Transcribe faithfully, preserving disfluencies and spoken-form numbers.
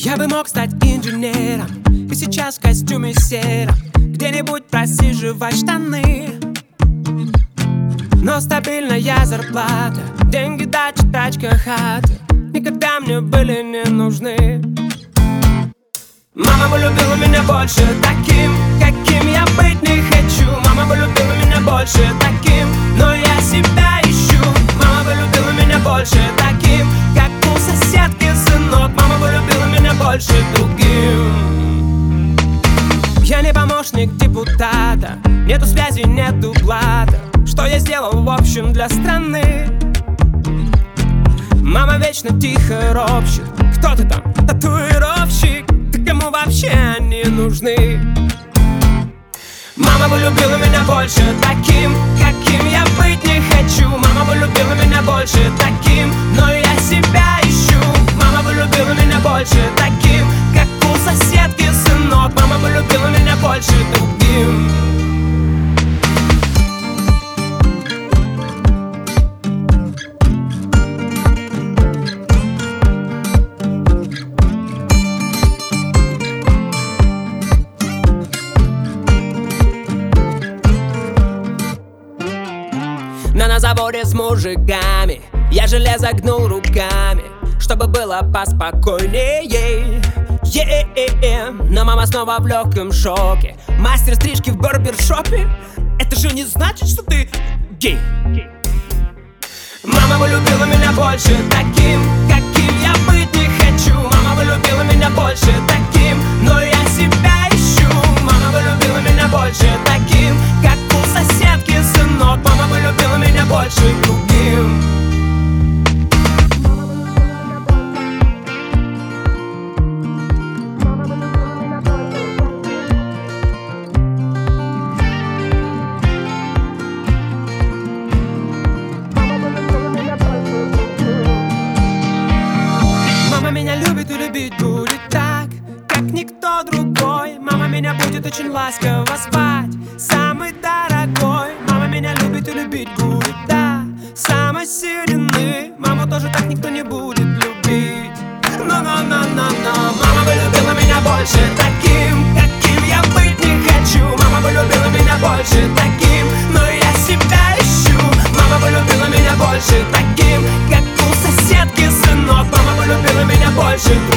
Я бы мог стать инженером и сейчас в костюме сером где-нибудь просиживать штаны. Но стабильная зарплата, деньги, дача, тачка, хата никогда мне были не нужны. Мама бы любила меня больше таким, каким я быть не хочу. Мама бы любила меня больше таким, но я себя ищу. Мама бы любила меня больше таким, как у соседки сынок. Мама бы любила меня больше другим. Я не помощник депутата, нету связи, нету блата. Что я сделал в общем для страны? Мама вечно тихо ропщет. Кто ты там, татуировщик? Ты кому вообще они нужны? Мама бы любила меня больше таким, каким я быть не хочу. Мама бы любила меня больше таким, но я себя ищу. Мама бы любила меня больше таким, как у соседки сынок. Мама бы любила меня больше другим. Но на заводе с мужиками я железо гнул руками, чтобы было поспокойнее. Yeah. Но мама снова в легком шоке. Мастер стрижки в барбершопе. Это же не значит, что ты гей. Мама бы любила меня больше таким, каким я быть не хочу. Мама бы любила меня больше таким, но я себя ищу. Мама бы любила меня больше таким, как у соседки сынок. Мама бы любила меня больше другим. Мама меня любит и любить будет так, как никто другой. Мама меня будет очень ласково звать, самый дорогой. Мама меня любит и любить будет, да, самой сильный. Маму тоже так никто не будет любить. Но-но-но-но-но. Мама бы любила меня больше таким, каким я быть не хочу. Мама бы любила меня больше таким, но я себя ищу. Мама бы любила меня больше таким, как у соседки сынок. Мама бы любила меня больше.